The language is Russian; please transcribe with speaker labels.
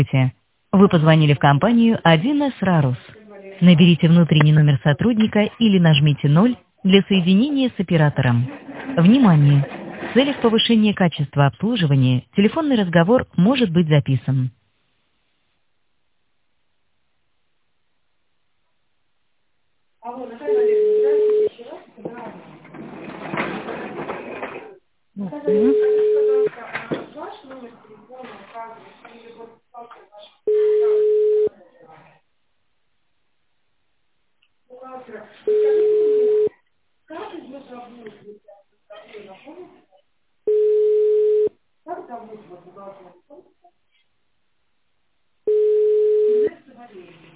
Speaker 1: Здравствуйте. Вы позвонили в компанию 1С Рарус. Наберите внутренний номер сотрудника или нажмите 0 для соединения с оператором. Внимание! В целях повышения качества обслуживания телефонный разговор может быть записан.
Speaker 2: Мгм.